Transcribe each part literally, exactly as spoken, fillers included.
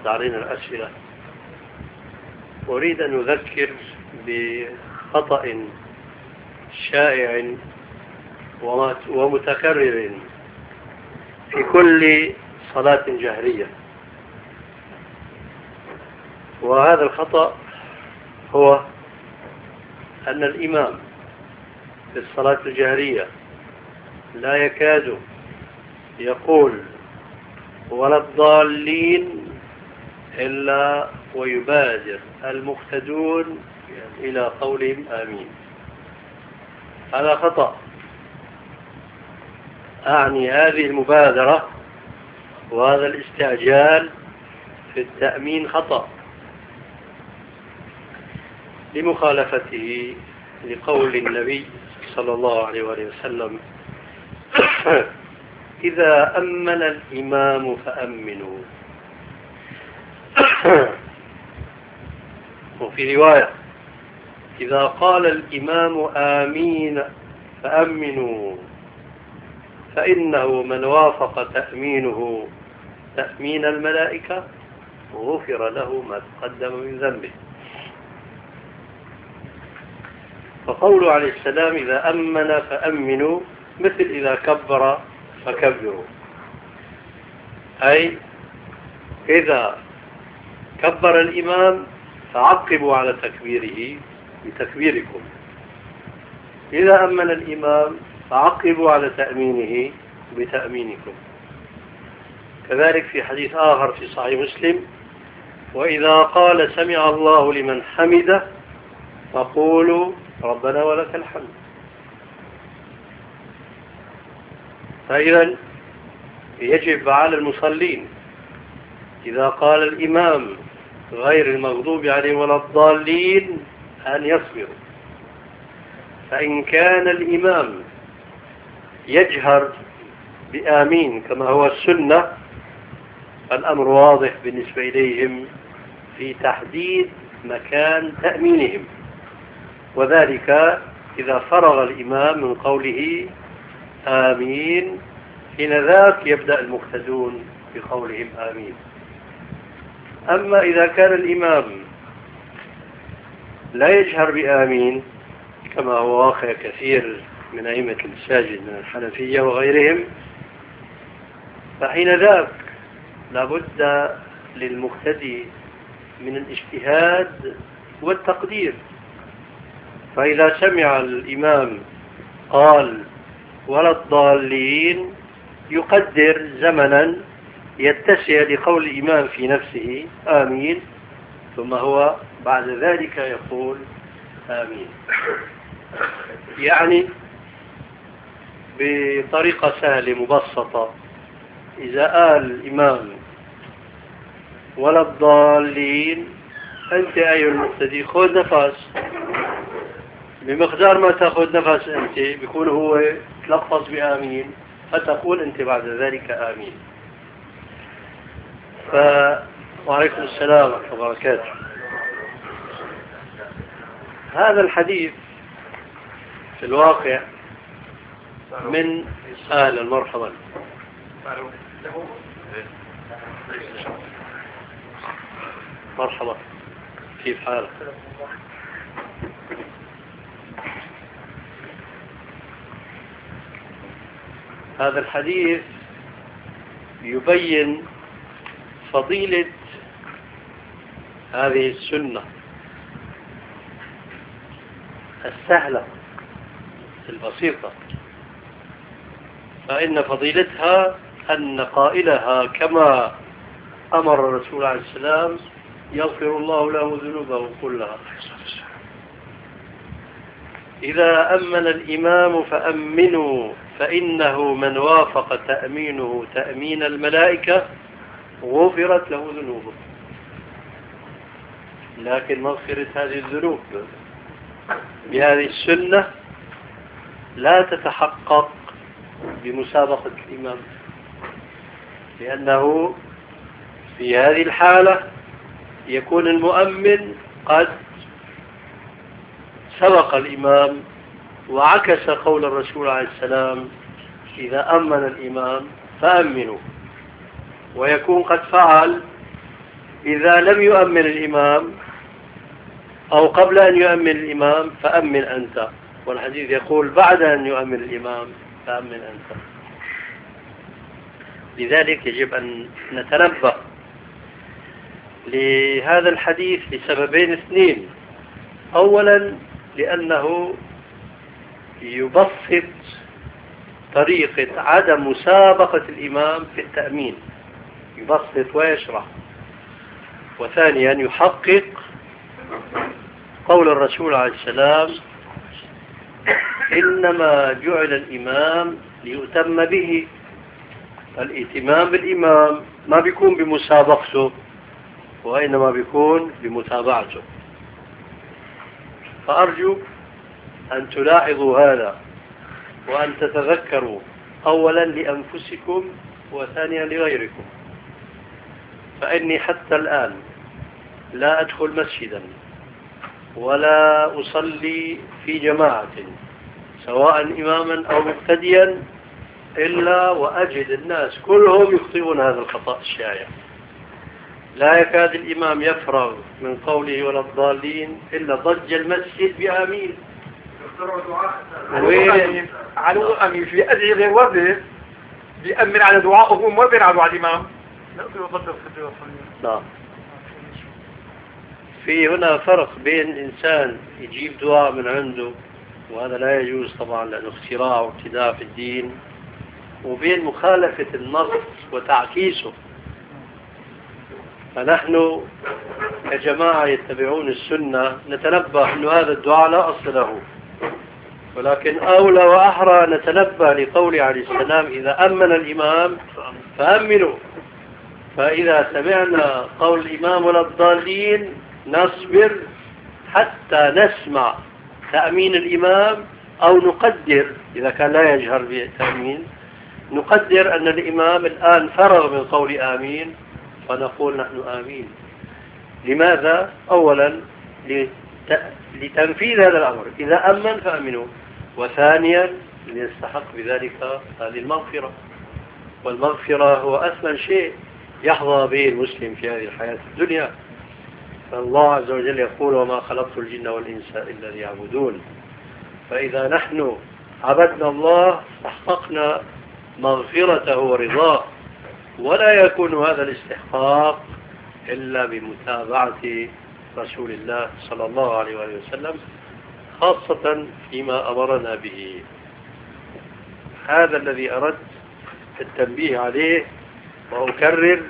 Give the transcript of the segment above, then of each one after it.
فرضت علينا الأسئلة، أريد أن أذكر بخطأ شائع ومتكرر في كل صلاة جهرية. وهذا الخطأ هو أن الإمام في الصلاة الجهرية لا يكاد يقول ولا الضالين إلا ويبادر المقتدون إلى قولهم آمين. هذا خطأ. أعني هذه المبادرة وهذا الاستعجال في التأمين خطأ لمخالفته لقول النبي صلى الله عليه وآله وسلم: إذا أمن الإمام فأمنوا. وفي رواية: إذا قال الإمام آمين فأمنوا، فإنه من وافق تأمينه تأمين الملائكة غفر له ما تقدم من ذنبه. فقوله عليه السلام: إذا أمن فأمنوا، مثل إذا كبر فكبروا، أي إذا كبر الإمام فعقبوا على تكبيره بتكبيركم، إذا أمن الإمام فعقبوا على تأمينه بتأمينكم. كذلك في حديث آخر في صحيح مسلم: وإذا قال سمع الله لمن حمده فقولوا ربنا ولك الحمد. فإذا يجب على المصلين إذا قال الإمام غير المغضوب عليهم ولا الضالين أن يصبروا. فإن كان الإمام يجهر بآمين كما هو السنة، فالأمر واضح بالنسبة إليهم في تحديد مكان تأمينهم، وذلك إذا فرغ الإمام من قوله آمين، حين ذاك يبدأ المقتدون بقولهم آمين. أما إذا كان الإمام لا يجهر بآمين كما هو واقع كثير من أئمة المساجد من الحنفية وغيرهم، فحين ذاك لابد للمقتدي من الاجتهاد والتقدير. فإذا سمع الإمام قال ولا الضالين يقدر زمنا يتسع لقول الإمام في نفسه آمين، ثم هو بعد ذلك يقول آمين، يعني بطريقة سهلة مبسطة. إذا قال الإمام ولا الضالين، أنت أيها المقتدي خذ نفس، بمقدار ما تأخذ نفس أنت بيكون هو تلفظ بآمين، فتقول أنت بعد ذلك آمين. ف... وعليكم السلام ورحمة الله وبركاته. هذا الحديث في الواقع من أهل مرحبا. مرحبا، كيف حالك؟ هذا الحديث يبين فضيلة هذه السنة السهلة البسيطة، فإن فضيلتها أن قائلها كما أمر الرسول عليه السلام يغفر الله له ذنوبه كلها. إذا أمن الإمام فأمنوا، فإنه من وافق تأمينه تأمين الملائكة غفرت له ذنوبه. لكن مغفرة هذه الذنوب بهذه السنة لا تتحقق بمسابقة الإمام، لأنه في هذه الحالة يكون المؤمن قد سبق الإمام وعكس قول الرسول عليه السلام: إذا أمن الإمام فأمنوا، ويكون قد فعل إذا لم يؤمن الإمام أو قبل أن يؤمن الإمام فأمن أنت، والحديث يقول بعد أن يؤمن الإمام فأمن أنت. لذلك يجب أن نتنبه لهذا الحديث لسببين اثنين. أولا لأنه يبسط طريقة عدم مسابقة الإمام في التأمين، يبسط ويشرح. وثانيا يحقق قول الرسول عليه السلام إنما جعل الإمام ليؤتم به. الائتمام بالإمام ما بيكون بمسابقته وإنما بيكون بمتابعته. فأرجو أن تلاحظوا هذا وأن تتذكروا أولا لأنفسكم وثانيا لغيركم. فإني حتى الآن لا أدخل مسجدا ولا أصلي في جماعة سواء إماما أو مقتديا إلا وأجد الناس كلهم يخطئون هذا الخطأ الشائع. لا يكاد الإمام يفرغ من قوله ولا الضالين إلا ضج المسجد بآمين. علو أمين في أدعي غير وردة بيأمن على دعائهم وبين على دعاء الإمام. نعم. في هنا فرق بين إنسان يجيب دعاء من عنده وهذا لا يجوز طبعا لأنه اختراع وابتداع في الدين، وبين مخالفة النص وتعكيسه. فنحن كجماعة يتبعون السنة نتنبه أن هذا الدعاء لا أصل له، ولكن أولى وأحرى نتنبه لقول عليه السلام إذا أمن الإمام فأمنوا. فإذا سمعنا قول الإمام ولا الضالين نصبر حتى نسمع تأمين الإمام، أو نقدر إذا كان لا يجهر بالتأمين نقدر أن الإمام الآن فرغ من قول آمين فنقول نحن آمين. لماذا؟ أولا لتنفيذ هذا الأمر إذا أمن فأمنوا، وثانيا ليستحق بذلك هذه المغفرة. والمغفرة هو أثمن شيء يحظى به المسلم في هذه الحياة الدنيا. فالله عز وجل يقول وما خلقت الجن والإنس إلا ليعبدون. فإذا نحن عبدنا الله استحققنا مغفرته ورضاه، ولا يكون هذا الاستحقاق إلا بمتابعة رسول الله صلى الله عليه وآله وسلم، خاصة فيما أمرنا به. هذا الذي أردت التنبيه عليه، وأكرر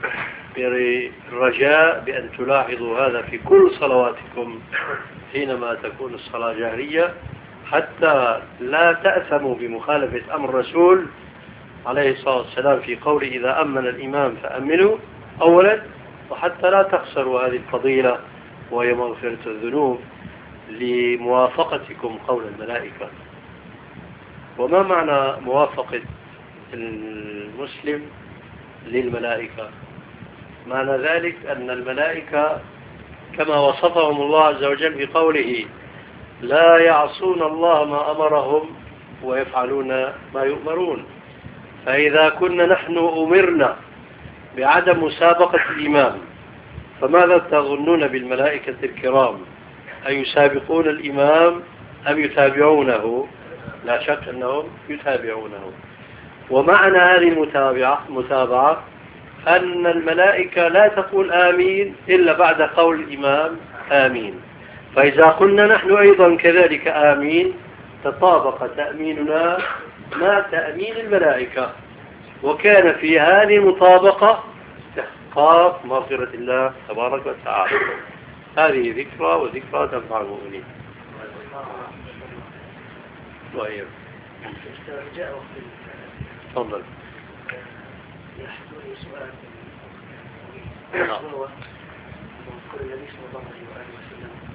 بالرجاء بأن تلاحظوا هذا في كل صلواتكم حينما تكون الصلاة جهرية، حتى لا تأثموا بمخالفة أمر الرسول عليه الصلاة والسلام في قول إذا أمن الإمام فأمنوا أولا، وحتى لا تخسروا هذه الفضيلة وهي مغفرة الذنوب لموافقتكم قول الملائكة. وما معنى موافقة المسلم للملائكة؟ معنى ذلك أن الملائكة كما وصفهم الله عز وجل بقوله لا يعصون الله ما أمرهم ويفعلون ما يؤمرون. فإذا كنا نحن أمرنا بعدم مسابقة الإمام فماذا تظنون بالملائكة الكرام؟ أيسابقون الإمام أم يتابعونه؟ لا شك أنهم يتابعونه. ومعنى هذه المتابعة متابعة أن الملائكة لا تقول آمين إلا بعد قول الإمام آمين. فإذا قلنا نحن أيضا كذلك آمين تطابق تأميننا مع تأمين الملائكة، وكان في هذه المطابقة استحقاق مغفرة الله تبارك وتعالى. هذه ذكرى وذكرى تنفع المؤمنين. وهي تفضل. يحضرني سؤال هو كل النبي صلى الله عليه وآله وسلم